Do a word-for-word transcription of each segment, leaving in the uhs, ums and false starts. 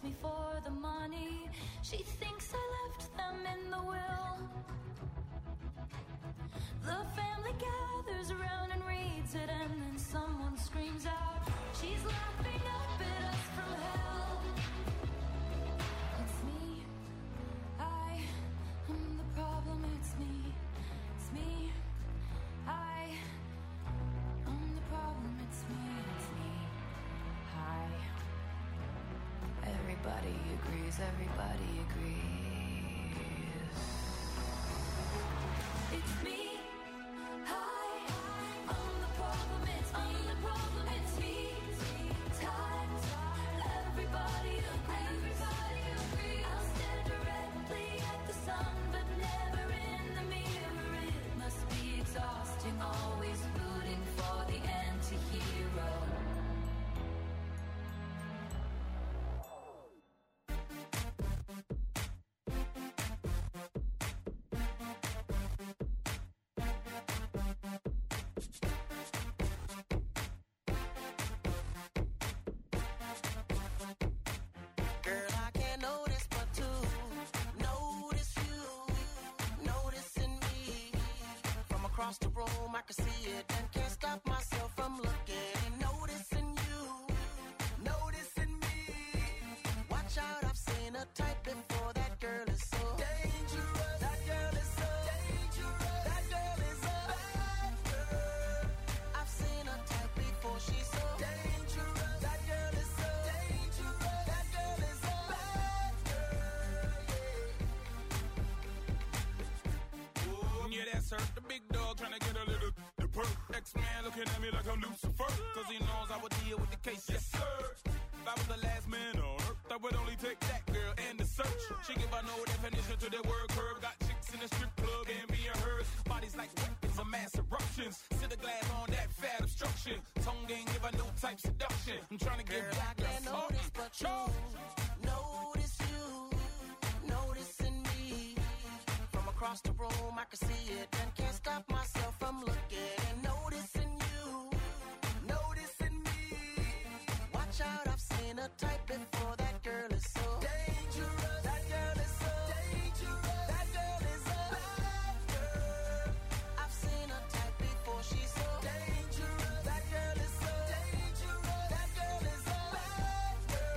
me for the money. She thinks I left them in the will. The family gathers around and reads it, and then someone screams out, she's laughing up at us from hell. It's me, I am the problem, it's me, it's me, I am the problem, it's me, it's me, hi. Everybody agrees, everybody agrees. It's me. Always rooting for the anti-hero. Girl, I can't notice but to notice you, noticing me. From across the room, I can see it and can't stop myself from looking and noticing you, noticing me. Watch out, I've seen a type before. That girl is so dangerous. That girl is so dangerous. That girl is a bad girl. I've seen a type before. She's so dangerous. That girl is so dangerous. That girl is a bad girl. Ooh, yeah, that's her. The big dog trying to get a little the perk. X-Man looking at me like I'm Lucifer, cause he knows I would deal with the case. Yes, sir. If I was the last man on earth, I would only take that girl and the search. She give her no definition to that word curve. Got chicks in the strip club and being hers. Bodies like weapons of mass eruptions. Sit a glass on that fat obstruction. Tongue ain't give her no type seduction. I'm trying to get girl, back I can't notice but you, notice you, noticing me. From across the room, I can see it and can't stop myself from looking and noticing you, noticing me. Watch out, I've seen a type before. That girl is so dangerous. That girl is so dangerous. That girl is a bad girl. I've seen a type before. She's so dangerous. That girl is so dangerous. That girl is a bad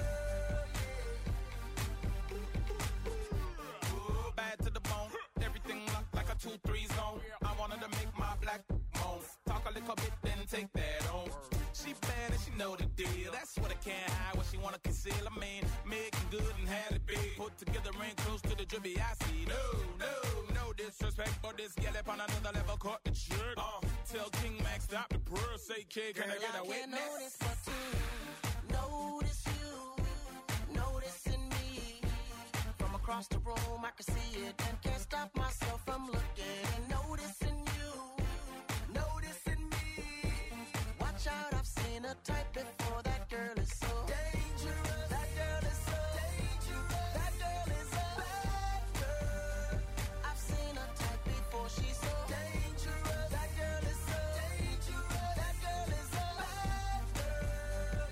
girl. Ooh, bad to the bone. Everything locked like a two three zone. I wanted to make my black moan. Talk a little bit, then take that on. She bad and she know the deal. That's what I can't hide, what she wanna conceal. I mean, making good and had it big. Put together and close to the drippy I see. No, no, no disrespect, but this gal up on another level caught the trick. Uh, tell King Max stop the prayer, say kid, can girl, I get a I can't witness? notice but to notice you, noticing me. From across the room, I can see it and can't stop myself from looking and noticing you, noticing me. Watch out, I've seen a type before. That girl is so dangerous. That girl is so dangerous. That girl is a bad girl. I've seen a type before. She's so dangerous. That girl is so dangerous. That girl is a bad girl.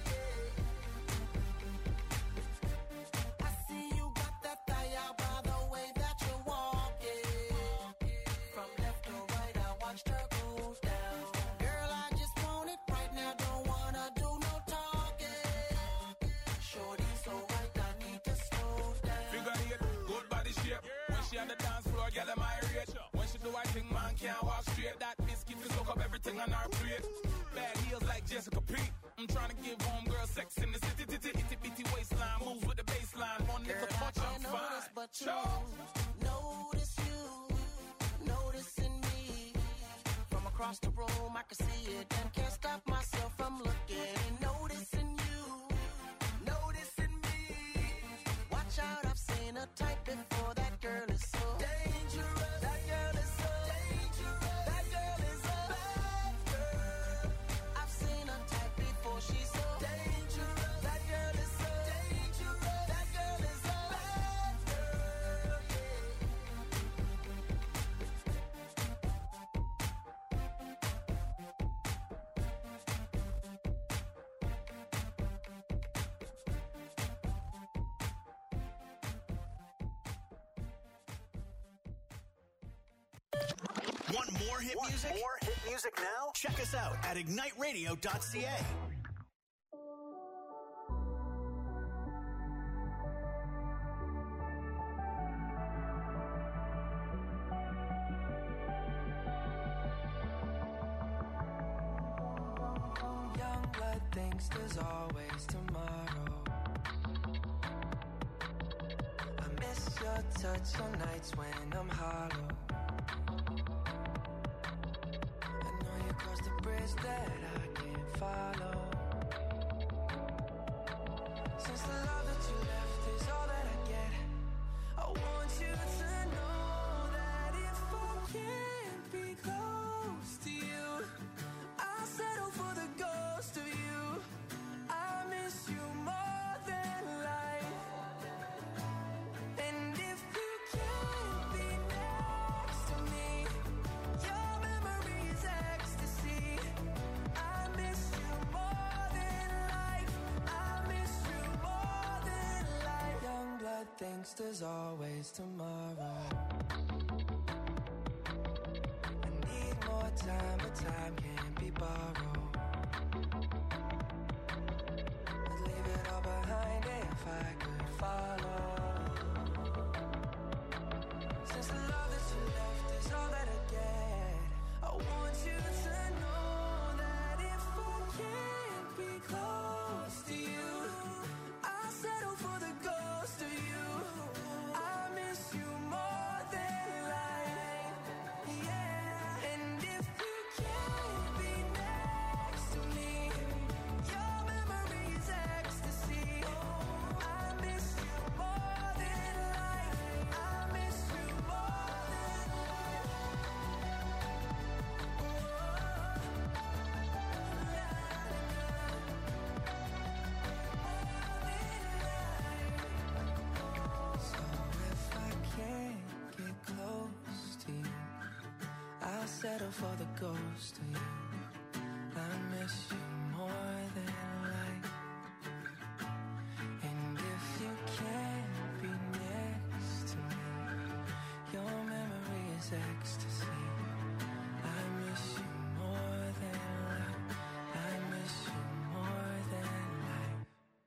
Yeah. I see you got that thigh out by the way that you're walking. From left to right, I watched her go down. Girl, I just want it right now. Don't wanna do no talking. Shorty so right, I need to slow down. Figure eight, good body shape. When she on the dance floor, girl, am I rate. When she do I think man can't walk straight. That biscuit will soak up everything on our plate. Bad heels like Jessica Pete. I'm trying to give homegirl sex in the city, titty, itty bitty waistline. Moves with the baseline. One little Girl, I touch, I'm can't notice fine. but you, notice you, noticing me. From across the room, I can see it and can't stop myself from looking and noticing you, noticing me. Watch out, I've seen a type before. That girl is so dangerous. That girl is so dangerous. That girl is a bad girl. I've seen a type before. She's so dangerous. That girl is so dangerous. That girl is a bad girl. Yeah. Want more hit Want music? more hit music now? Check us out at ignite radio dot c a. Young blood thinks there's always tomorrow. I miss your touch on nights when I'm hollow. I know you crossed the bridge that I can't follow. Since the love that you left is all that I get, I want you to know that if I can't be close to you, I'll settle for the ghost of you. I miss you more than life. And if you can't be next to me, your memory is ecstasy. I miss you more than life. I miss you more than life. Young blood thinks there's always tomorrow. I need more time, but time can't be borrowed. I'd leave it all behind if I could follow. Since the love that you left is all that I get, I want you to know that if I can't be close to you, I'll settle for the ghost of you. I miss you more than life. Yeah. And if you can't be next to me, your memory is ecstasy. I miss you more than life. I miss you more than life. So if I can't get close to you, I'll settle for the ghost of you. I miss you more than life. And if you can't be next to me, your memory is ecstasy. I miss you more than life. I miss you more than life.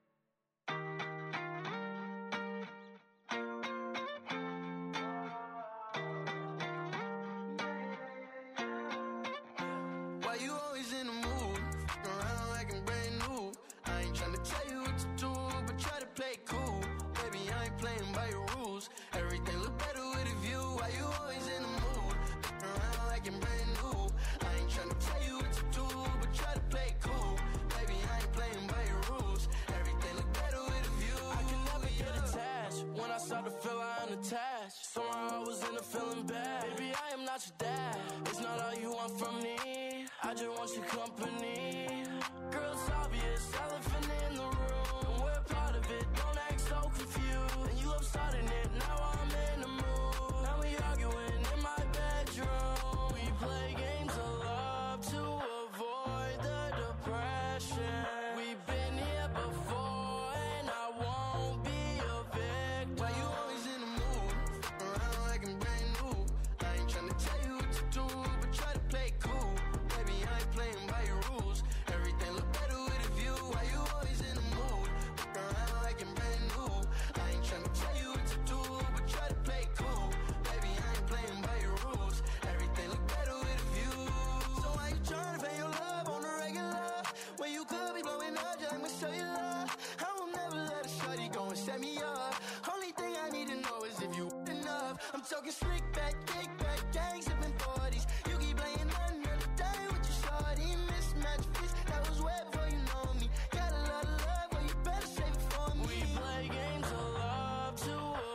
Why you always in the mood? Around like I'm brand new. I ain't tryna tell you what to do, but try to play it cool. Baby, I ain't playing by your rules. Everything look better with a view. Why you always in the mood? Around like I'm brand new. I ain't tryna tell you what to do, but try to play it cool. Baby, I ain't playing by your rules. Everything look better with a view. I can never get attached. When I start to feel I'm unattached, somehow I was in a feeling bad. Baby, I am not your dad. It's not all you want from me. I just want your company. Girl, it's obvious, elephant in the room. We're part of it, don't act so confused. And you love starting it, now I'm in the mood. Now we arguing in my bedroom. We play games of love to avoid the depression. We've been here before, and I won't be a victim. Why you always in the mood? Around like I'm brand new. I ain't tryna tell you what to do, but try to play it cool. Baby, I ain't playing by your rules. Everything look better with a view. Why you always in the mood? Around like I'm brand new. I ain't tryna tell you what to do, but try to play it cool. Baby, I ain't playing by your rules. Everything look better with a view. So why you tryna pay your love on the regular? When you could be blowing up, just I'ma show you love. I will never let a shorty go and set me up. Only thing I need to know is if you enough. I'm talking slick back, kick back, gang sipping forties. You keep playing another day with your shorty. Mismatch fish, that was way before you know me. Got a lot of love, but you better save it for me. We play games of love to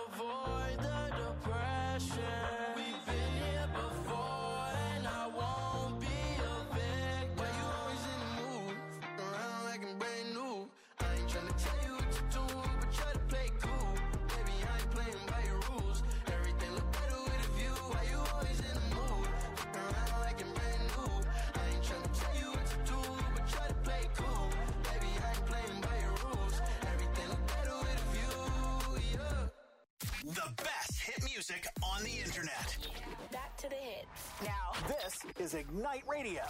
avoid the depression. We've been here before, and I won't be a victim. Why you always in the mood? Around like I'm brand new. I ain't tryna tell you what to do, but try to play it cool. Baby, I ain't playing by your rules. Everything look better with a view. This is Ignite Radio.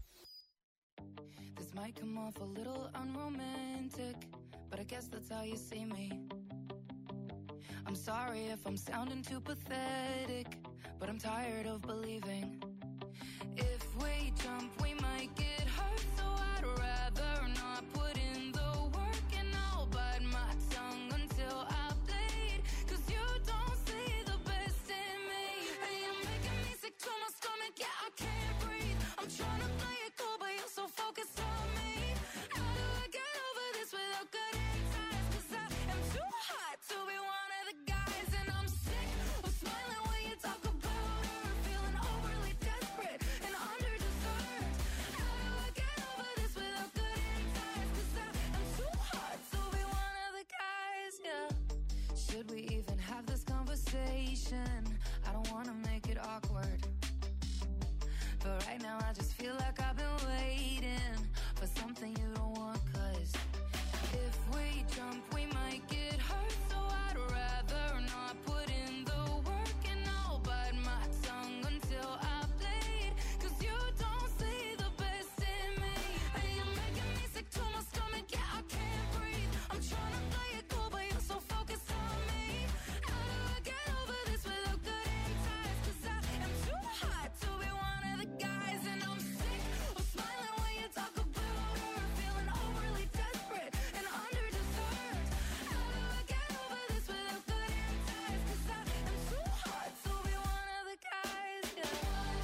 This might come off a little unromantic, but I guess that's how you see me. I'm sorry if I'm sounding too pathetic, but I'm tired of believing. If we jump, we might get hurt, so I'd rather not put in the work, and I'll bite my tongue until I bleed, 'cause you don't see the best in me. And you're making me sick to my stomach, yeah, I can't breathe. I'm trying to play it cool, but you're so focused on me. How do I get over this without cutting ties? 'Cause I am too hot to be one of the guys, and I'm sick of smiling when you talk about her, feeling overly desperate and underdeserved. How do I get over this without cutting ties? 'Cause I am too hot to be one of the guys, yeah. Should we even have this conversation? I don't wanna make it awkward, but right now I just feel like I've been waiting for something you don't want. 'Cause if we jump, we might get hurt, so I'd rather not put in the work, and I'll bite my tongue until I bleed, 'cause you don't see the best in me. And you're making me sick to my stomach, yeah, I can't breathe. I'm trying to play it cool, but you're so focused on me. How do I get over this without cutting ties? 'Cause I am too hot to be one of the guys, and I'm sick of smiling when you talk about her, feeling overly desperate and underdeserved. How do I get over this without cutting ties? 'Cause I am too hot to be one of the guys, yeah. I'm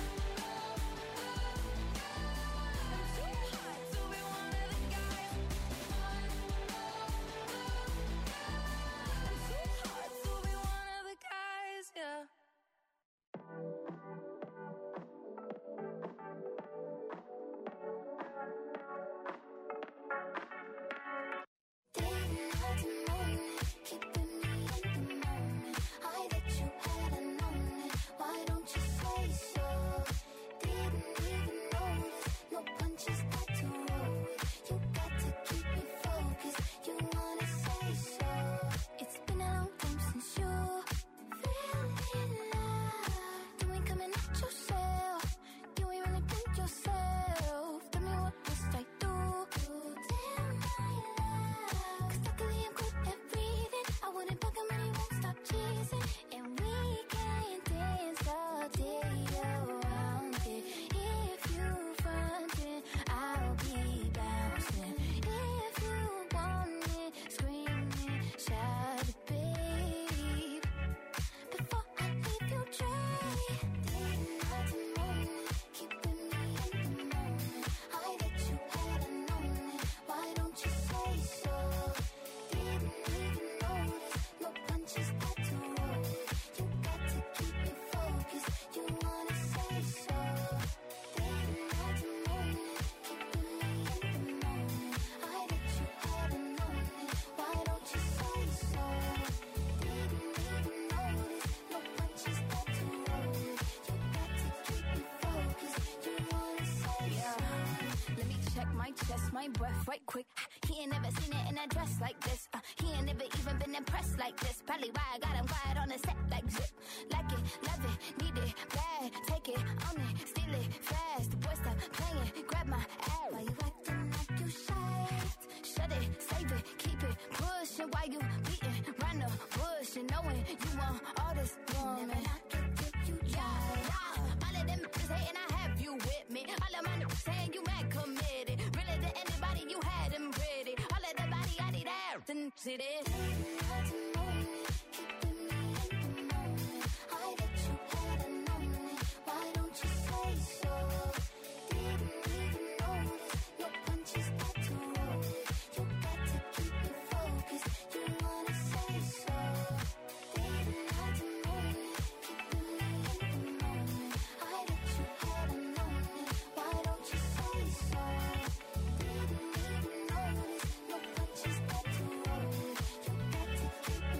too hot to be one of the guys. I'm too hot to be one of the guys, yeah. Didn't have to moan it, keeping me in the moment. I that you had a known it, why don't you say so? Didn't even notice, no punches got to roll with. You got to keep me focused, you wanna say so. It's been a long time since you feeling love. You ain't coming at yourself, you ain't really been yourself. Tell me what must I do to tell my love? 'Cause luckily I'm good at reading, I wouldn't bug him and he won't stop teasing. And we can dance all day around it. If you frontin', I'll be bouncing. If you want it, screaming, shout it, babe. Before I leave you dry, didn't have to moan it, keeping me in the moment. I that you had a known it, why don't you say so? Didn't even notice, no punches got to roll with. You got to keep me focused, you wanna say so. Didn't have to moan it, keeping me in the moment. I that you had a known it, why don't you say so? Didn't even notice, no punches got to roll with. You got to keep me focused, you wanna say so. Let me check my chest, my breath right quick. He ain't never seen it in a dress like this. Uh, he ain't never even been impressed like this. Probably why I got him quiet on the set like zip. Like it, love it, need it, bad. Take it, own it, steal it, fast. The boy stop playing, grab my ass. Why you acting like you shy? Shut it, save it, keep it pushing while you beating round the bush and knowing you want all this woman. Never knock it till you Yeah, try. yeah. All of them bitches hating, I have you with me. All of my niggas saying you mad committed. Really to anybody, you had them pretty. All of the body, I need intensity. Didn't have to moan it, keeping me in the moment. I that you had a known it, why don't you say so? Didn't even notice, no punches got to roll with. You got to keep me focused, you wanna say so. Didn't have to moan it, keeping me in the moment. I that you had a known it, why don't you say so? Didn't even notice, no punches got to roll with. You got to keep me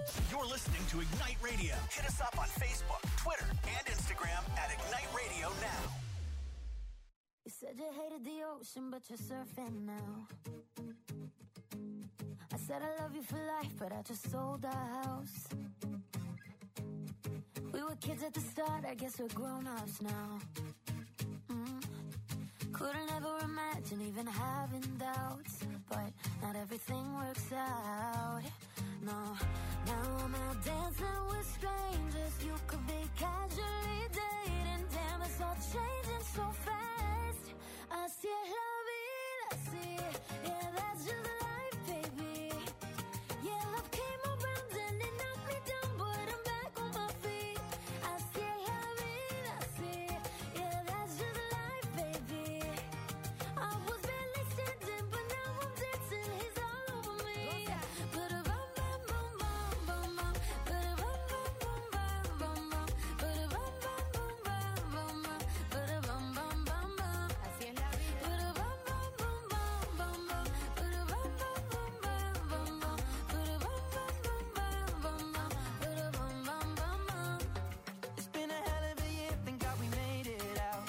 You're listening to Ignite Radio. Hit us up on Facebook, Twitter, and Instagram at Ignite Radio now. You said you hated the ocean, but you're surfing now. I said I love you for life, but I just sold our house. We were kids at the start, I guess we're grown-ups now. Mm. Couldn't ever imagine even having doubts, but not everything works out. No, now I'm out dancing with strangers. You could be casually dating. Damn, it's all changing so fast. Así es la vida, así. Yeah, that's just life, baby. Yeah, love came around and it knocked me down, but I'm back on my feet. Así es la vida, así. Yeah, that's just life, baby. I was barely standing, but now I'm dancing. He's all over me. But a bum bum bum bum bum bum. But a bum bum bum bum bum bum. But a bum bum bum bum bum bum. But a bum bum bum bum. Así es la vida. But a bum bum bum bum bum bum. But a bum bum bum bum bum bum. But a bum bum bum bum bum bum. But a bum bum bum bum. It's been a hell of a year, thank God we made it out.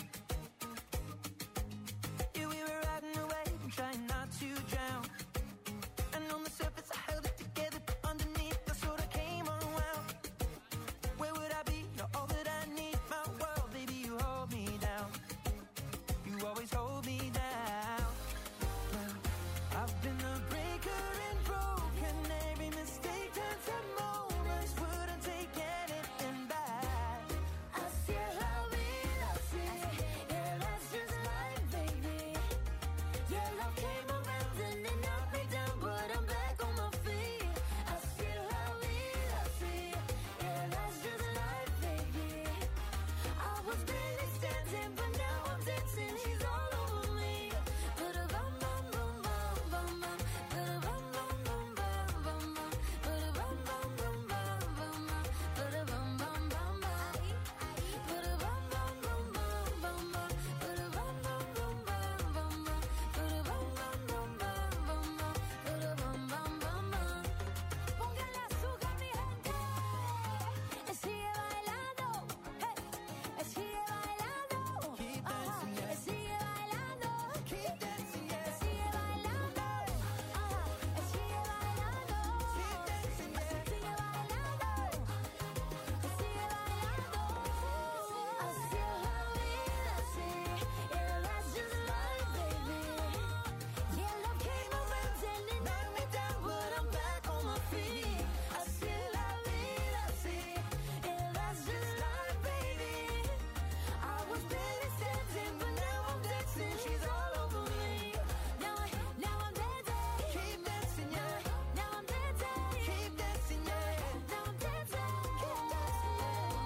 Yeah, we were riding away and trying not to drown. And on the surface I held it together, but underneath I sort of came unwound. Where would I be? You're all that I need, my world, baby, you hold me down. You always hold me down. Well, I've been a breaker and broken. Every mistake turns to moments. Wouldn't take anything back. Así es la vida, así. Yeah, that's just life, baby. Yeah, love came around and it knocked me down, but I'm back on my feet. Así es la vida, así. Yeah, that's just life, baby. I was barely standing, but now I'm dancing. He's all over me. But a bum bum bum bum bum bum. But a bum bum bum bum bum bum. But a bum bum bum bum bum bum. But a bum bum bum bum. But a bum bum bum bum bum bum. But a bum bum bum bum bum bum. But a bum bum bum bum bum bum. But a bum bum bum bum. Póngale azúcar, mi gente. Y sigue bailando. Hey. Y sigue bailando. Keep Ajá. dancing, yeah. Y sigue bailando. Keep dancing, yeah. Y sigue bailando. Ajá. Y sigue bailando. Keep dancing, yeah. Sigue bailando. Y sigue bailando. Así es la vida, así. Yeah, that's just life, baby. Yeah, love came around and it knocked me down, but I'm back on my feet. Así es la vida, así. Yeah, that's just life, baby. I was barely standing, but now I'm dancing. She's all over me. Now I, now I'm dancing. Keep dancing, yeah. Now I'm dancing. Keep dancing, yeah. Now I'm dancing. Keep dancing.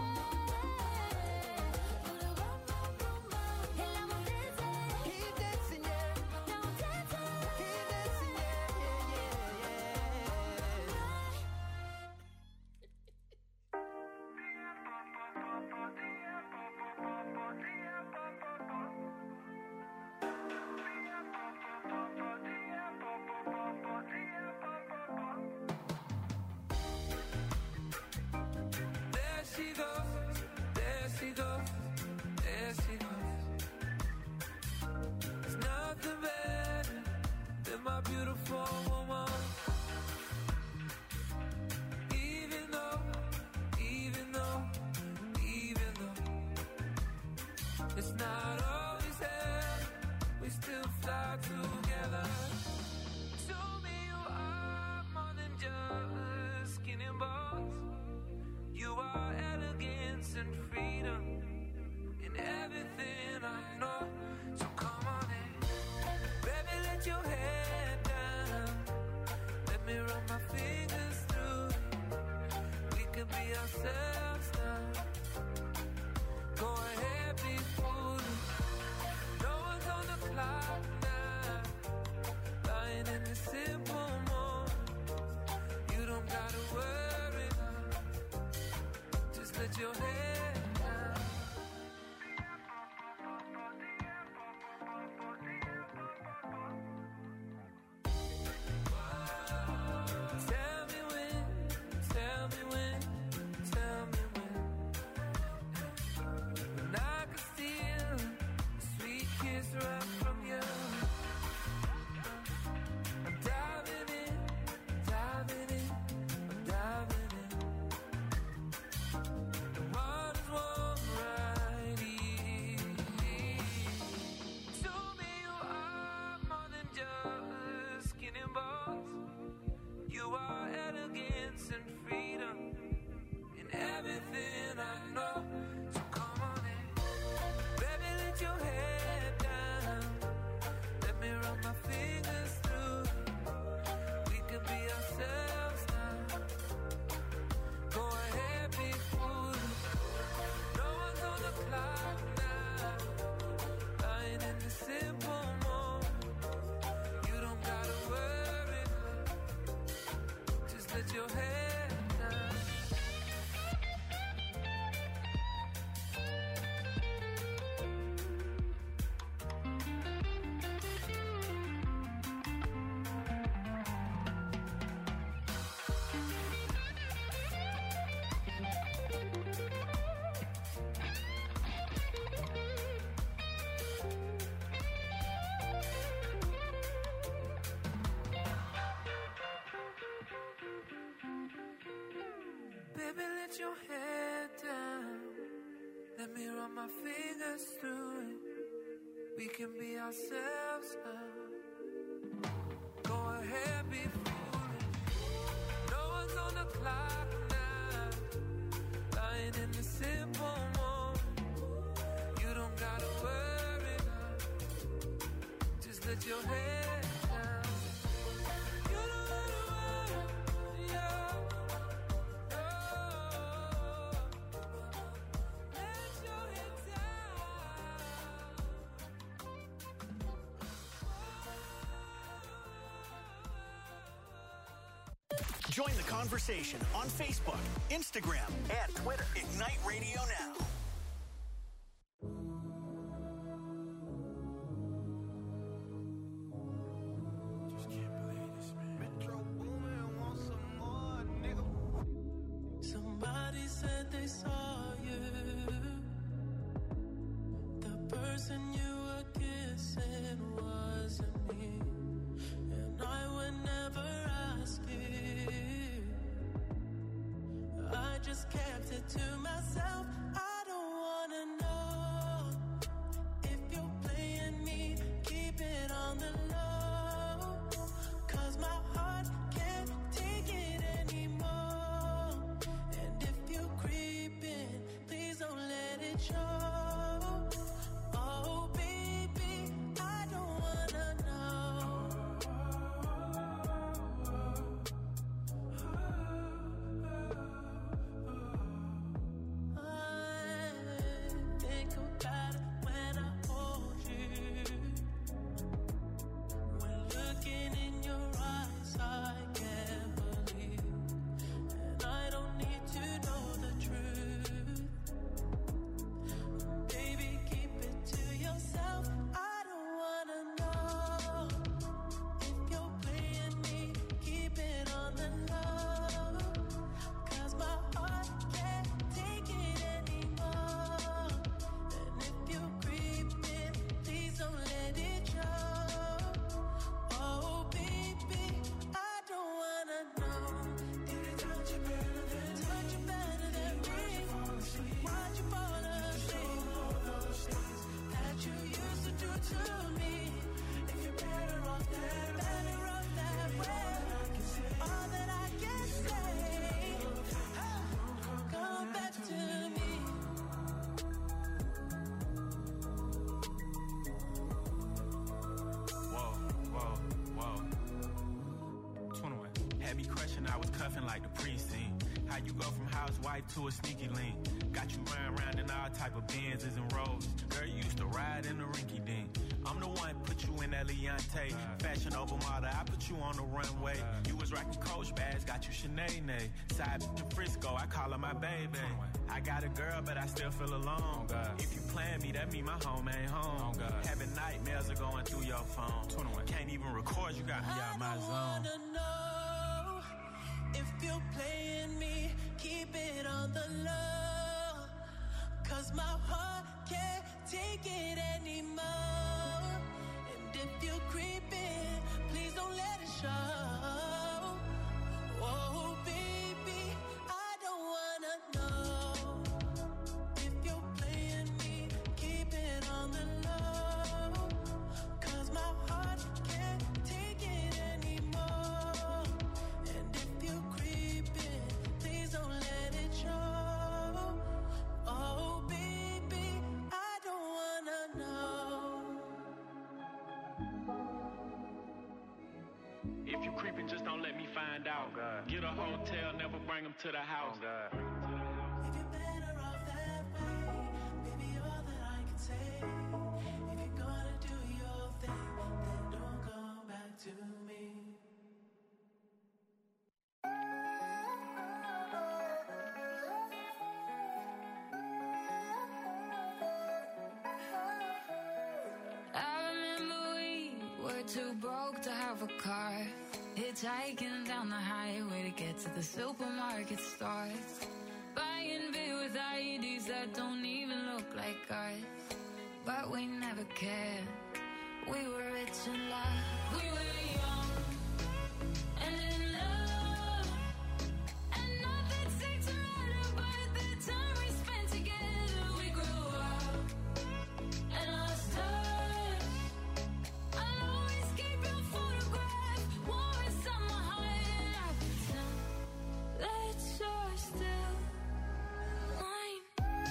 Put a bum bum bum bum. And now I'm dancing. Keep dancing, yeah. Now I'm dancing. Keep dancing, yeah, yeah, yeah, yeah. There she goes, there she goes, there she goes. There's nothing better than my beautiful woman. Even though, even though, even though it's not always there, we still fly together. Show me you are more than just skin and bones. You are elegance and freedom in everything I know. So come on in, baby, let your head down. Let me run my fingers through it. We can be ourselves now. Go ahead, be foolish. No one's on the clock now. Lying in the simple moments. You don't gotta worry now. Just let your head down. Tell me when, tell run my fingers through it. We could be ourselves now. Go ahead, be foolish. No one's on the clock now. Lying in the simple moment. You don't gotta worry. Just let your head down. Baby, let your head down. Let me run my fingers through it. We can be ourselves now. Go ahead, be foolish. No one's on the clock now. Lying in the simple moment. You don't gotta worry now. Just let your head down. You don't gotta worry, yeah. Join the conversation on Facebook, Instagram, and Twitter. Ignite Radio Now. Just can't believe this, man. Metro Boomin want some more, nigga. Somebody said they saw you. The person you were kissing wasn't me. And I would never ask you. I just kept it to myself. I don't wanna know if you're playing me. Keep it on the low, 'cause my heart can't take it anymore. And if you're creeping, please don't let it show. Oh baby, I don't wanna know. I think about it when I hold you. When looking in your eyes, I can't believe. And I don't need to know the truth. Baby, keep it to yourself. I don't wanna know if you're playing me. Keep it on the low, 'cause my heart can't take it anymore. And if you're creeping, please don't let it show. Oh baby, I don't wanna know. Did it touch you better than touch you better than me? Why'd you fall asleep? That you used to do to me. If you're better off that, better off that way. All that I can say, come back to me. Whoa, whoa, whoa. twenty-one. Had me crushing, I was cuffing like the precinct. How you go from housewife to a sneaky link? Got you running around in all type of Benzes and Rolls. Girl, you used to ride in the rinky dink. I'm the one put you in that Leontay. Fashion over model, I put you on the runway. You was rocking Coach bags, got you Sinead. Side to Frisco, I call her my baby. I got a girl, but I still feel alone. If you plan me, that mean my home ain't home. Having nightmares are going through your phone. Can't even record, you got me out my I don't zone. wanna know if you're playing me. Keep it on the low, 'cause my heart can't take it anymore. And if you're creeping, please don't let it show. Oh baby, I don't wanna know if you're playing me. Keep it on the low, 'cause my heart can't take it anymore. And if you're creeping, please don't let it show. Oh baby, I don't wanna know. If you creeping, just don't let me find out. Get a hotel, never bring them to the house. If you're better off that way, maybe all that I can say. If you're gonna do your thing, then don't come back to me. I remember we were too broke to have a car. Hitchhiking down the highway to get to the supermarket stores. Buying beer with I E Ds that don't even look like ours. But we never cared. We were rich in love. We were young and in love. And nothing seemed to matter but the time we spent together. We grew up and lost touch. I'll always keep your photograph warm inside my heart. And I pretend that you're still mine.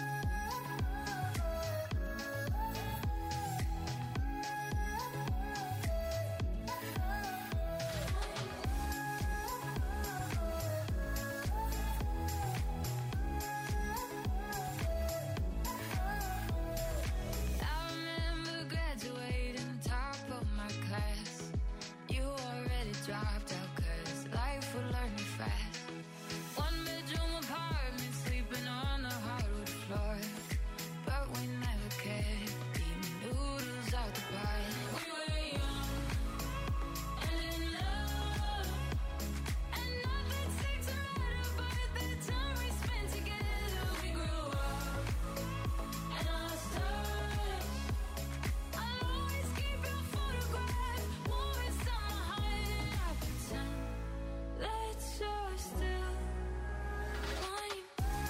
I remember graduating top of my class. You already dropped out 'cause life would learn you fast. One bedroom apartment, sleeping on the hardwood floor. But we never cared. Eating noodles out the pot. We were young and in love. And nothing seemed to matter but the time we spent together. We grew up and lost touch. I'll always keep your photograph warm inside my heart. And I pretend that you're still mine.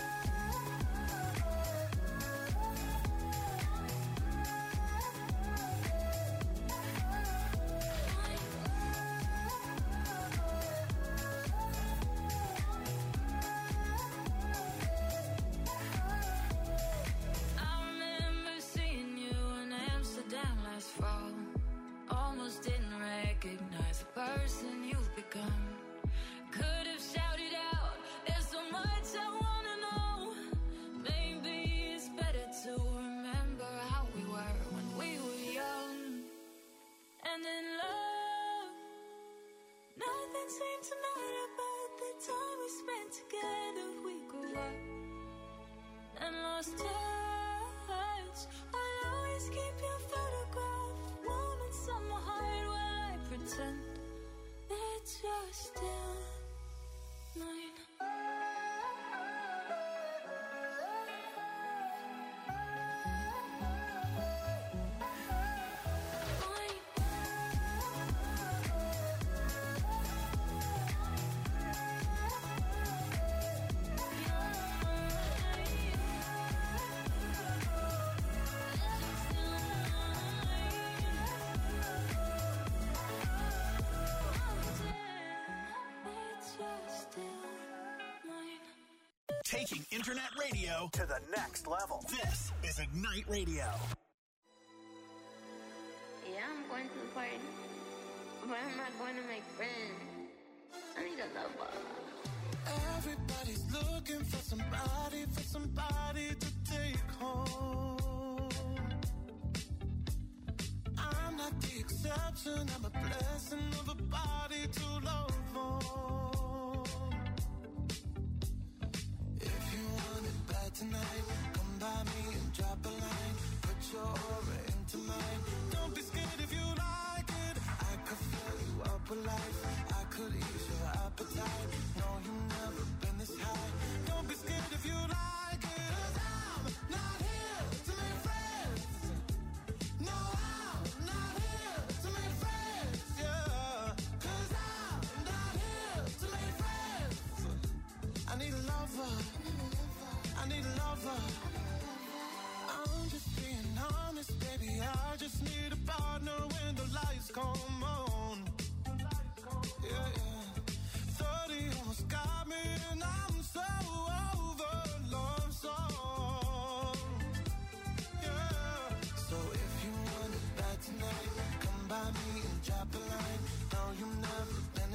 I remember seeing you in Amsterdam last fall. Almost didn't recognize the person you've become. Could have shouted out, there's so much I wanna know. Maybe it's better to remember how we were when we were young and in love. Nothing seemed to matter but the time we spent together. We grew up and lost touch. I'll always keep your photograph warm inside my heart while I pretend that you're still mine. Taking internet radio to the next level. This is Ignite Radio. Yeah, I'm going to the party, but I'm not going to make friends. I need a lover. Everybody's looking for somebody, for somebody to take home. I'm not the exception, I'm a blessing of a body to love on. If you want it bad tonight, come by me and drop a line. Put your aura into mine. Don't be scared if you like it. I could fill you up with life. I could ease your appetite. No, you've never been this high. Don't be scared if you like it. 'Cause I'm not here to make friends. No, I'm not here to make friends. Yeah. 'Cause I'm not here to make friends. I need a lover. I need a lover. I'm just being honest, baby. I just need a partner when the lights come on. Yeah, yeah. thirty almost got me, and I'm so over love song. Yeah. So if you want it bad tonight, come by me and drop a line. No, you've never been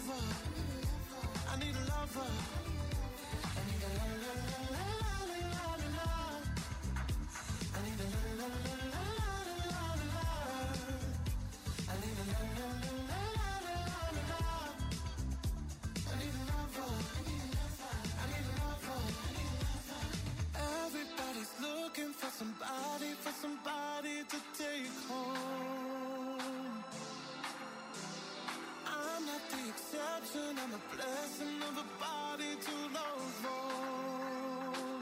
lover. I need a lover. I need a la la la la la la la la. I need a la la la la la la la. I need a la la la la la la la. I need a lover. I need a lover. Everybody's looking for somebody, for somebody to take home. I'm not the exception, I'm a blessing of a body to love on.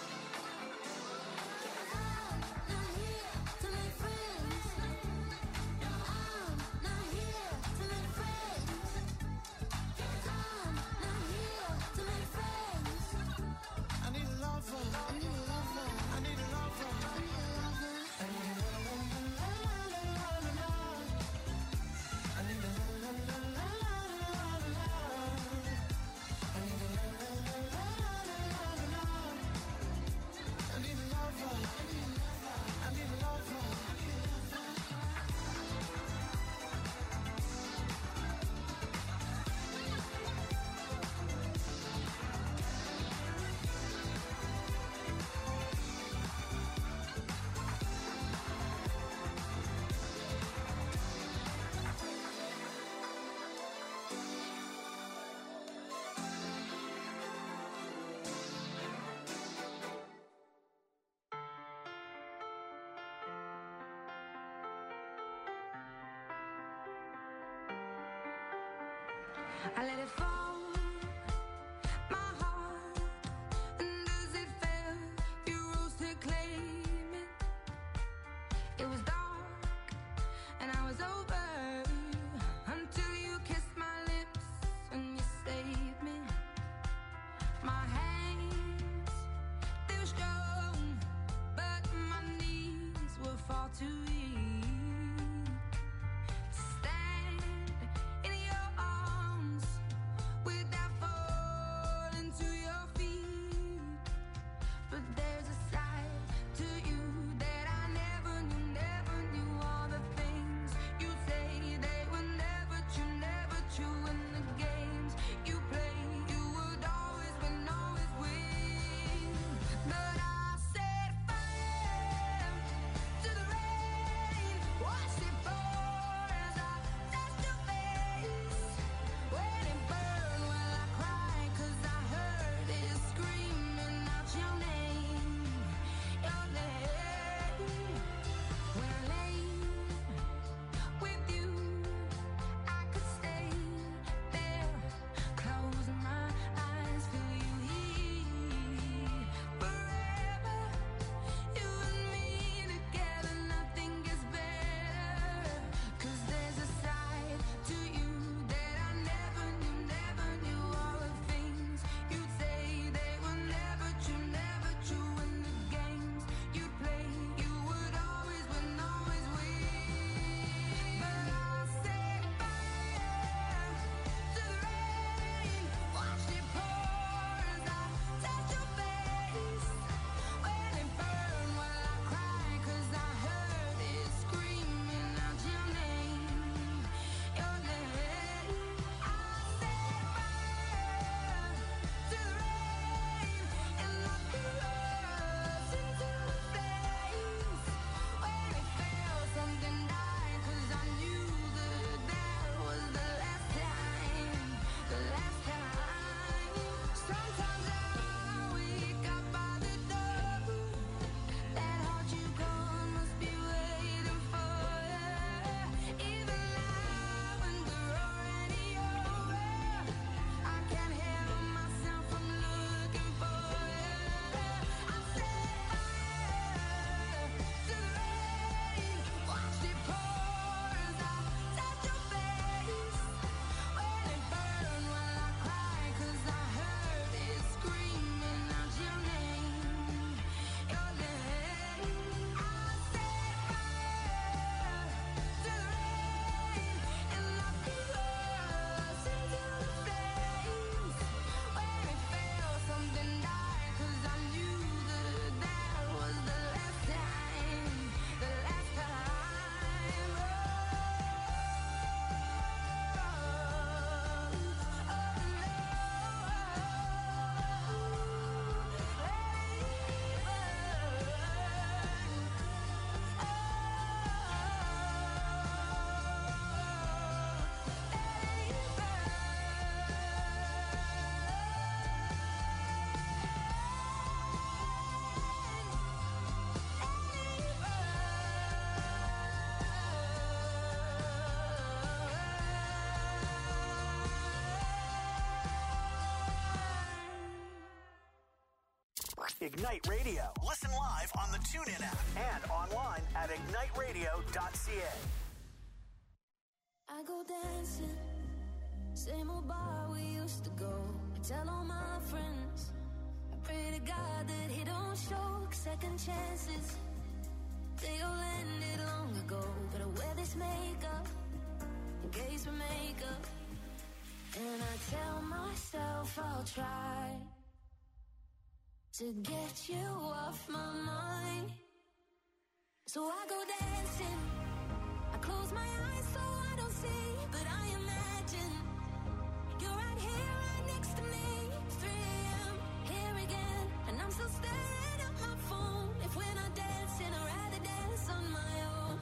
I'm not here to make friends. I'm not here to make friends. I'm not here to make friends. I need a lover. I need a lover. I need a lover. I need a lover. I need a la la la la la la la. I need a la la la la la la la. I need a la la la la la la la. I need a lover. I need a lover. I let it fall, my heart, and as it fell, you rose to claim it. It was dark, and I was over, until you kissed my lips, and you saved me. My hands, they were strong, but my knees were far too weak to stand in your arms Ignite Radio. Listen live on the TuneIn app and online at ignite radio dot c a. I go dancing, same old bar we used to go. I tell all my friends, I pray to God that he don't show second chances. They all ended long ago, but I wear this makeup in case we make up. And I tell myself I'll try to get you off my mind. So I go dancing, I close my eyes so I don't see, but I imagine you're right here, right next to me. three a.m. here again, and I'm still staring at my phone. If we're not dancing, I'd rather dance on my own.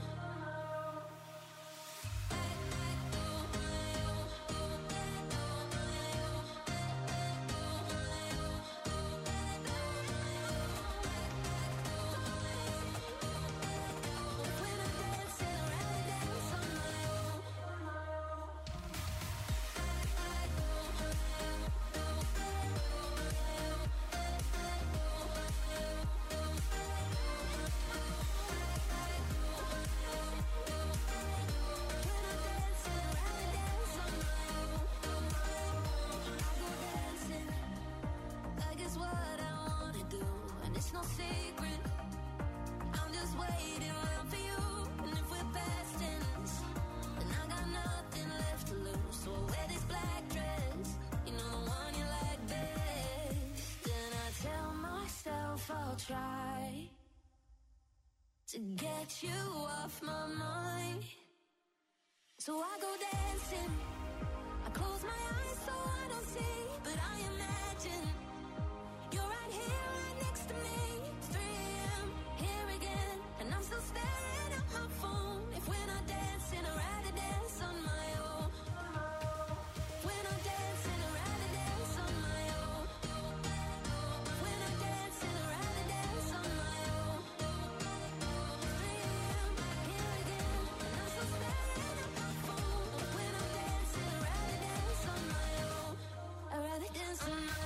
It's no secret, I'm just waiting around for you. And if we're past tense, then I got nothing left to lose. So I wear this black dress, you know the one you like best. Then I tell myself I'll try to get you off my mind. So I go dancing, I close my eyes so I don't see, but I imagine you're right here, right next to me. three a.m. here again, and I'm still staring at my phone. If we're not dancing, I'd rather dance on my own. If we're not dancing, I'd rather dance on my own. If we're not dancing, I'd rather dance on my own. three a.m. here again, and I'm still staring at my phone. If we're not dancing, I'd rather dance on my own. I'd rather dance on my own.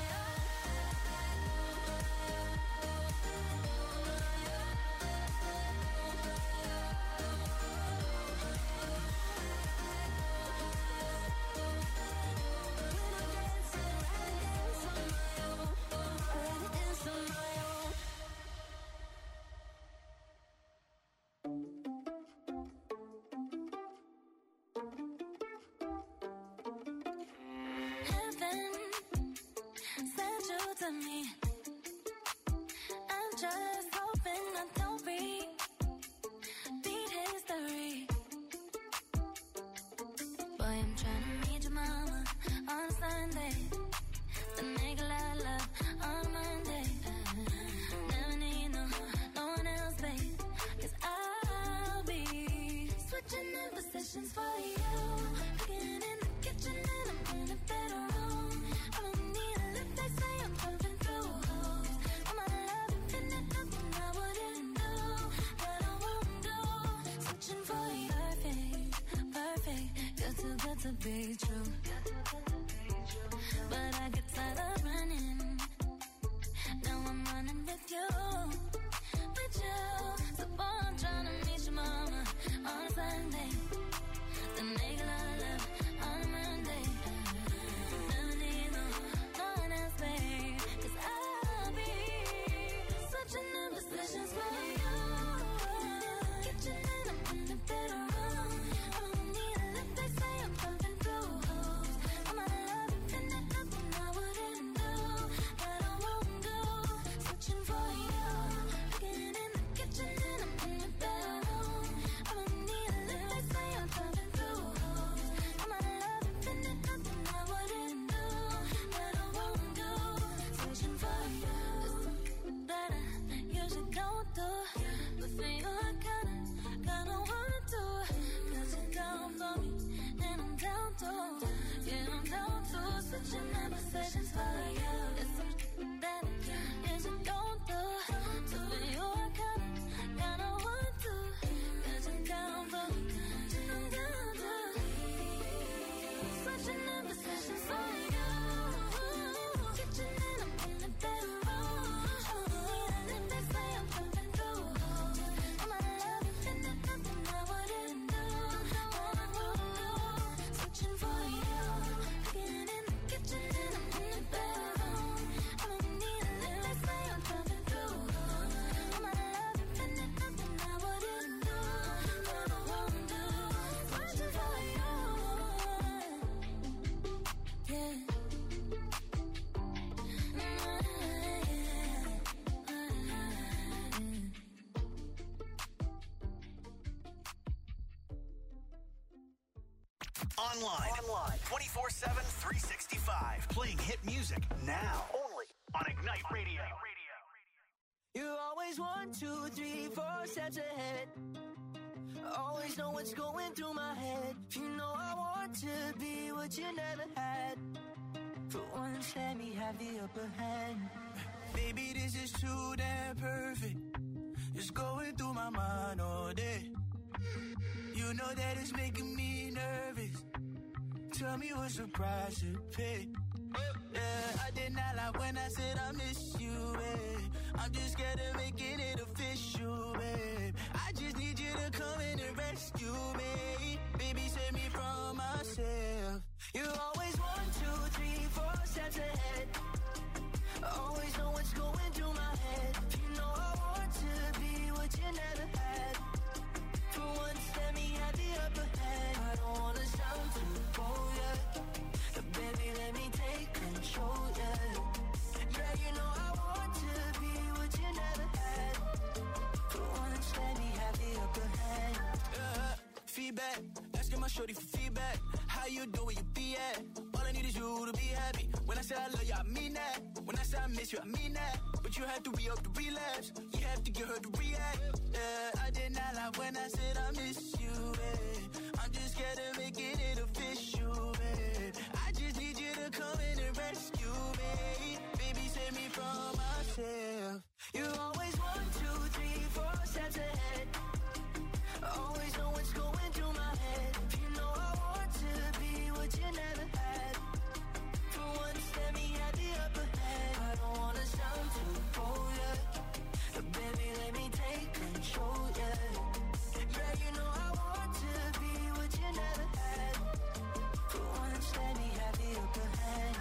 Heaven sent you to me. I'm just hoping I don't repeat history. Boy, I'm trying to meet your mama on Sunday, then make a lot of love on Monday. Never need no, no one else, babe, 'cause I'll be switching in positions for you. Cooking in the kitchen and I'm in a better room. I don't need a lift, they say I'm pumping through holes. All my love infinite, nothing I wouldn't do, that I won't do. Switching for you, perfect, perfect, good too good to be Online. Online. twenty-four seven, three sixty-five. Playing hit music now. Only on Ignite Radio. You always one, two, three, four steps ahead. Always know what's going through my head. You know I want to be what you never had. For once, let me have the upper hand. Baby, this is too damn perfect. It's going through my mind all day. You know that it's making me nervous. Tell me what's the price to pay. Yeah, I did not lie when I said I miss you, babe. I'm just scared of making it official, babe. I just need you to come in and rescue me. Baby, save me from myself. You always one, two, three, four steps ahead. Always know what's going through my head. You know I want to be what you never had. For once, let me have the upper hand. I don't wanna sound too bold, yeah. But baby, let me take control, yeah. Yeah, you know I want to be what you never had. For once, let me have the upper hand. Yeah, feedback, asking my shorty for feedback. How you doing, where you be at? All I need is you to be happy. When I say I love you, I mean that. When I say I miss you, I mean that. But you have to re-up the relapse. You have to get her to react. Yeah, I did not lie when I said I miss you, babe. I'm just scared of making it official, babe. I just need you to come in and rescue me. Baby, save me from myself. You always one, two, three, four steps ahead. Always know what's going through my head. You know I want to be what you never had. For once, let me have the upper hand. I don't wanna sound too bold, yeah. But baby, let me take control, yeah. Yeah, you know I want to be what you never had. For once, let me have the upper hand.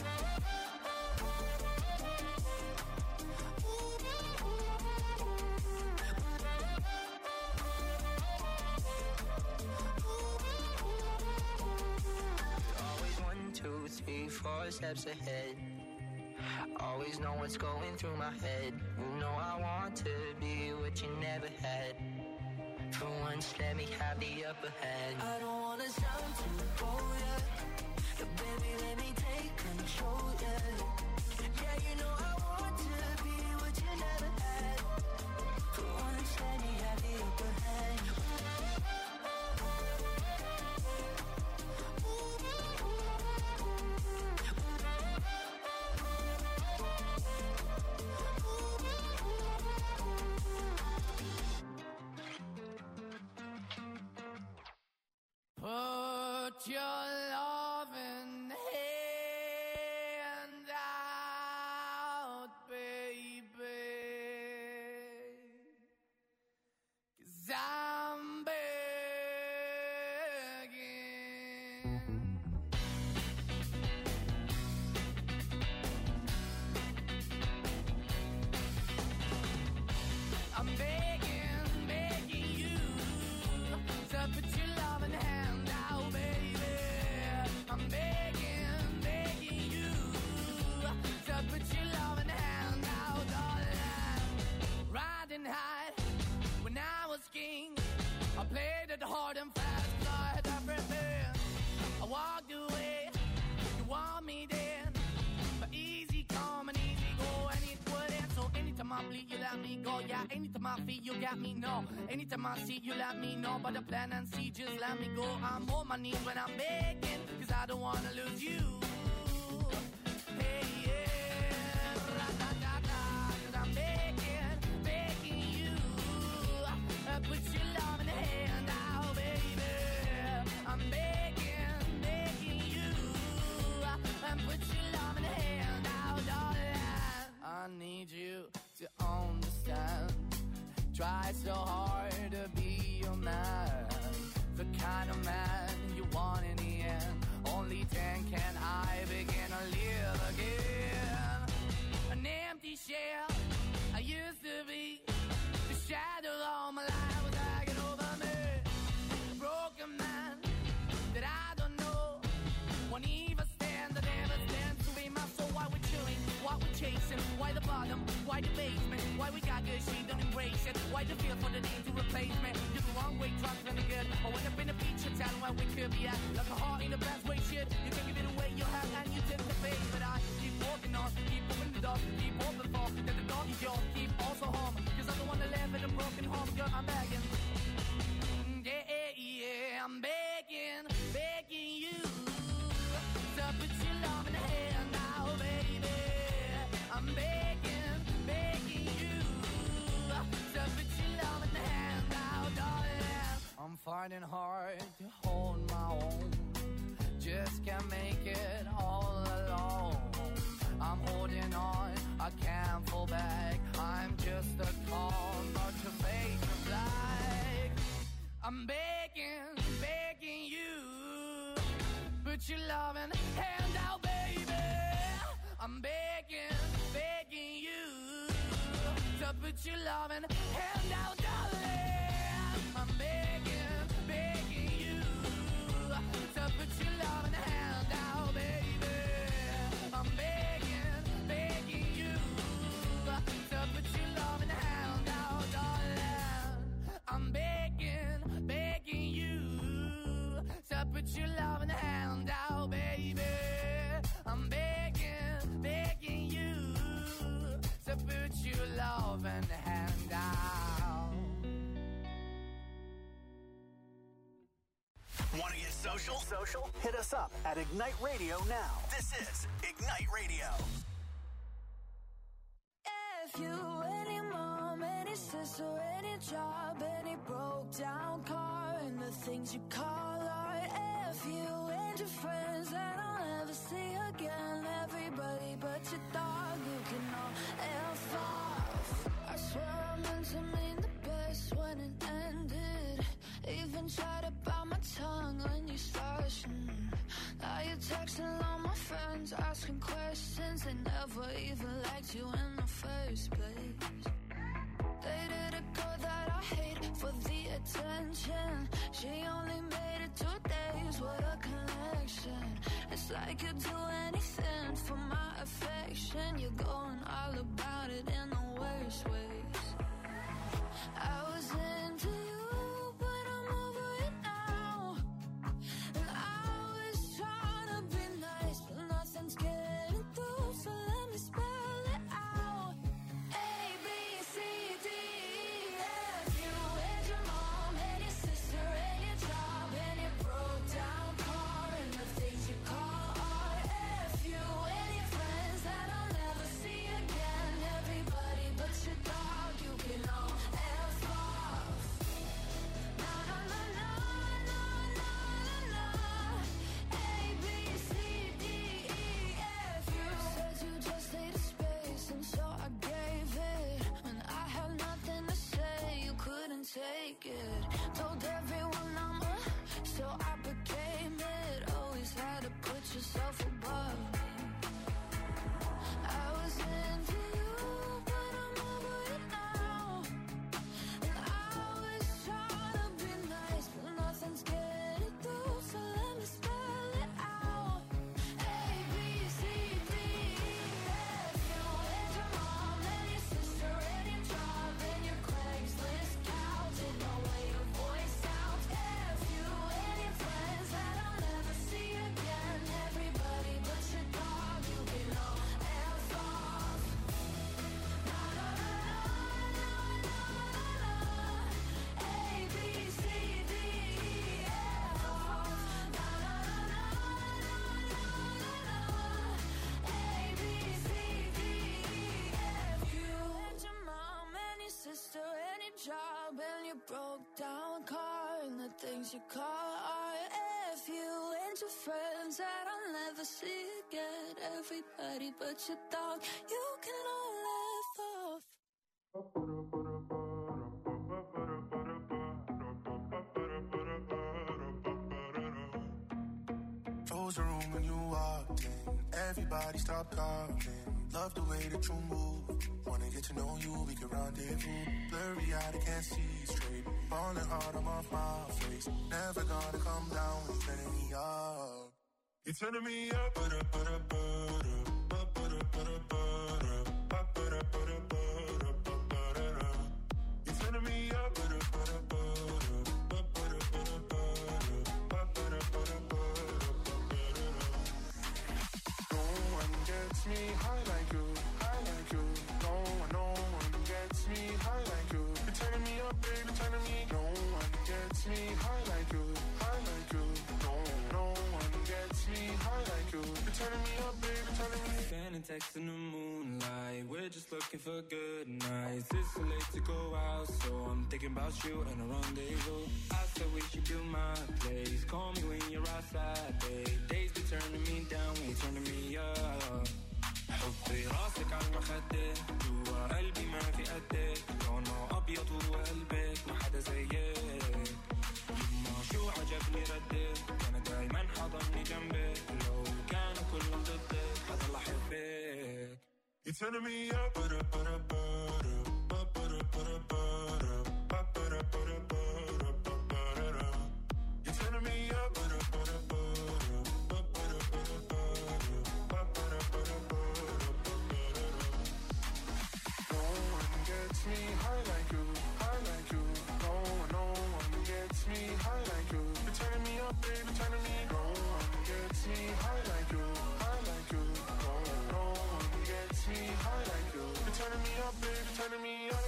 Always one, two, three, four steps ahead. Always know what's going through my head. You know I want to be what you never had. For once, let me have the upper hand. I don't wanna sound too bold, yeah. But baby, let me take control, yeah. Yeah, you know I want to be what you never had. For once, let me have the upper hand. Put your loving hand out, baby, 'cause I'm begging. I'm begging, begging you to put your loving hand out, baby. I'm begging, begging you to put your loving hand out, darling. Riding high when I was king, I played it hard and fast, 'cause I had everything. I walked away, you want me then, but easy come and easy go, and it wouldn't. So anytime I bleed, you let me go. Yeah, anytime I feel, you got me, no. Anytime I see, you let me know. But the plan and see, just let me go. I'm on my knees when I'm begging, 'cause I don't wanna lose you. Hey, yeah, ra-da-da-da, 'cause I'm begging, begging you. Uh, put your love in the hand out, baby. I'm begging, begging you. Uh, and put your love in the hand out, darling. I need you to understand. Try so hard to be your man, the kind of man you want in the end. Only then can I begin to live again. An empty shell I used to be, the shadow all my life was hanging over me. A broken man that I don't know, won't even stand, that never stands to be my soul. What we're chewing, what we're chasing. foundation? Why the bottom? Why the basement? Why we got good, she don't embrace it? Why the feel for the need to replace me? You're the wrong way, trying to good. I went up in a feature town where we could be at. Like a heart in the best way, shit. You can give it away, you have, and you take the bait. But I keep walking on, keep moving the dog, keep open for. That the dog is yours, keep also home. Cause I'm the one that live in a broken home, girl, I'm begging. Yeah, yeah, yeah, I'm begging, begging you to put your love in the hand now, baby. I'm begging, begging you to put your love in the hand now, darling. I'm finding hard to hold my own, just can't make it all alone. I'm holding on, I can't fall back. I'm just a call, not to fake the black. I'm begging, begging you, put your loving hand out, baby. I'm begging, begging you, to put your loving hand out, darling. I'm begging, begging you, to put your loving hand out, baby. I'm begging, begging you, to put your loving hand out, darling. I'm begging, begging you, to put your loving hand out, baby. I'm begging, begging you, to put your loving hand out. Want to get social? Social? Hit us up at Ignite Radio now. This is Ignite Radio. If you, any mom, any sister, any job, any broke down car, and the things you call art. If you and your friends that I'll never see again, everybody but your dog, you can all F off. I swear I meant to mean the best when it ended. Even tried to bite my tongue when you started. Mm. Now you're texting all my friends, asking questions. They never even liked you in the first place. Dated a girl that I hate for the attention. She only made it two days, what a connection. It's like you'd do anything for my affection. You're going all about it in the worst ways. I was into you, but I'm over it now. And I was trying to be nice, but nothing's getting through, so let me spell it out. A, B, C, D, E, F. You and your mom, and your sister, and your job, and your broke down car, and the things you call art. F. You and your friends that I'll never see again. Everybody but your dog, you can all F off. Na na na na na na na na. A, B, C, D, E, F. You said you just needed space, and so I gave it. When I had nothing to say, you couldn't take it. Told everyone I'm a, so I became it. Always had to put yourself above me. I was into you, but I'm over it now. And I was trying to be nice, but nothing's getting through, so let me spell it out. A, B, C, D, E, F. You and your mom, and your sister, and your job, and your Craigslist couch, and the way your voice sounds. F. You and your friends that I'll never see again. Everybody but your dog, you can all F off. Na na na na na na na. A, B, C, D, E, F off. Na na na na na na na. A, B, C, D, E, F. You and your mom, and your sister, and your job, and your broke down car, and the things you call art. F. You and your friends that I'll never see again. Everybody but your dog, you can all F off. Close the room when you walked in. Everybody stop talking. Love the way that you move. Wanna get to know you, we can rendezvous. Blurry eyed, I can't see straight. Falling hard, I'm off my face. Never gonna come down when you're turning me up. You're turning me up, but up, but up, but up, but up, but up, but up, me high like you, high like you. No one, no one gets me high like you. You're turning me up, baby, turning me. No one gets me high like you, high like you. No, no one gets me high like you. You're turning me up, baby, turning me. Sending texts in the moonlight. We're just looking for good nights. It's so late to go out, so I'm thinking about you and a rendezvous. I said we should do my place. Call me when you're outside, babe. Days be turning me down, when you turning me up. حطي راسك على المخدة جوا قلبي ما في قدك لونه أبيض وقلبك ما حدا زيك يما شو عجبني ردك أنا دايما حضني جنبك لو كانوا كلهم ضدك حضل أحبك. You're turning me up, ba-da, ba-da, ba-da, ba-da, ba-da, ba-da, ba-da, ba-da, ba-da, ba-da. You're turning me up, ba-da, ba-da, ba-da, ba-da, ba-da, ba-da, ba-da, ba-da, ba-da. No one gets me high like you, high like you. No one, no one gets me high like you. You're turning me up, baby, turning me. No one gets me high like you, high like you. No, no one gets me high like you. You're turning me up, baby, turning me up.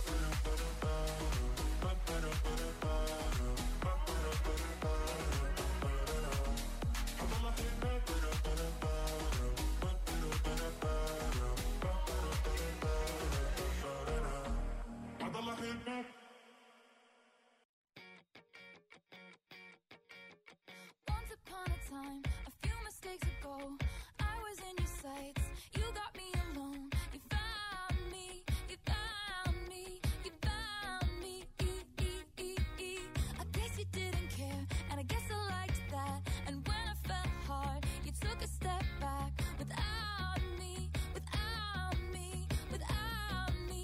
Once upon a time, a few mistakes ago, I was in your sights. You got me alone. You found me. You found me. You found me. I guess you didn't care, and I guess I liked that. And when I fell hard, you took a step back. Without me, without me, without me.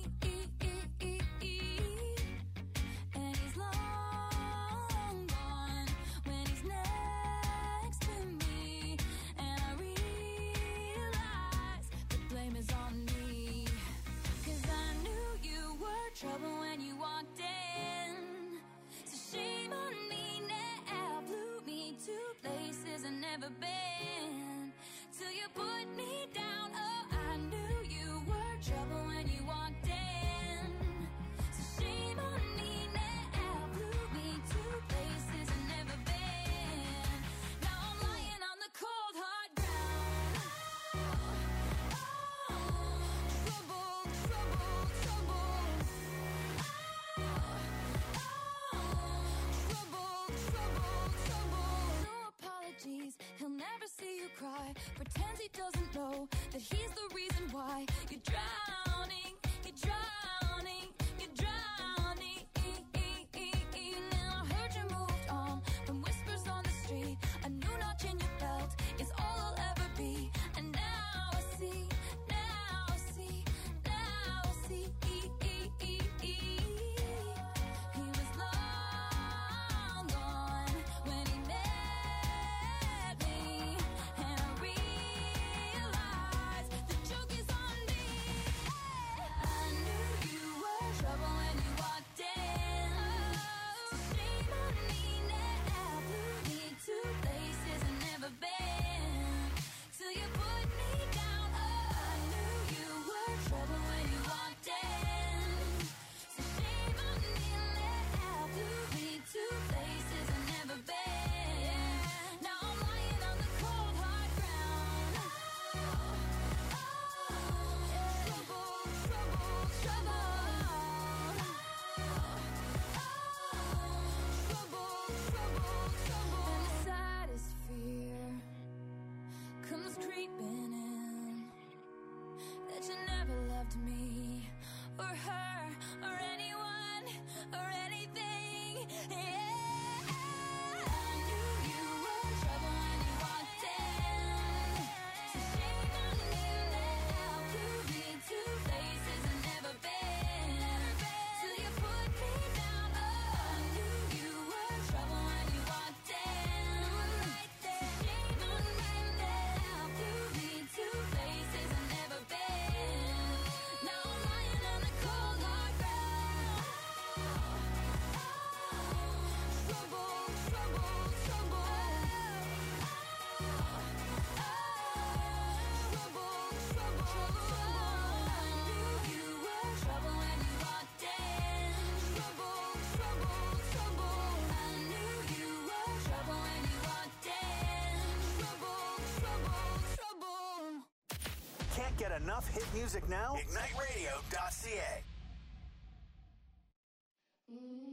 And he's long gone when he's next to me. And I realize the blame is on me. 'Cause I knew you were trouble when you walked in. So shame on me now, blew me to places I've never been. Till you put me down, oh, I knew you were trouble when you walked in. So shame on me now, blew me to places I've never been. Now I'm lying on the cold hard ground. Oh, trouble, trouble, trouble. Oh, trouble, trouble, trouble. No apologies, he'll never see you cry. Pretends he doesn't know that he's the reason why you're drowning, you're drowning, you're drowning. Now I heard you moved on from whispers on the street. A new notch in your belt is all I'll ever be. And now I see, now I see, now I see. He was long gone when he met me. And I realized the joke is on me. I knew Can't get enough hit music now? Ignite radio dot c a. Mm.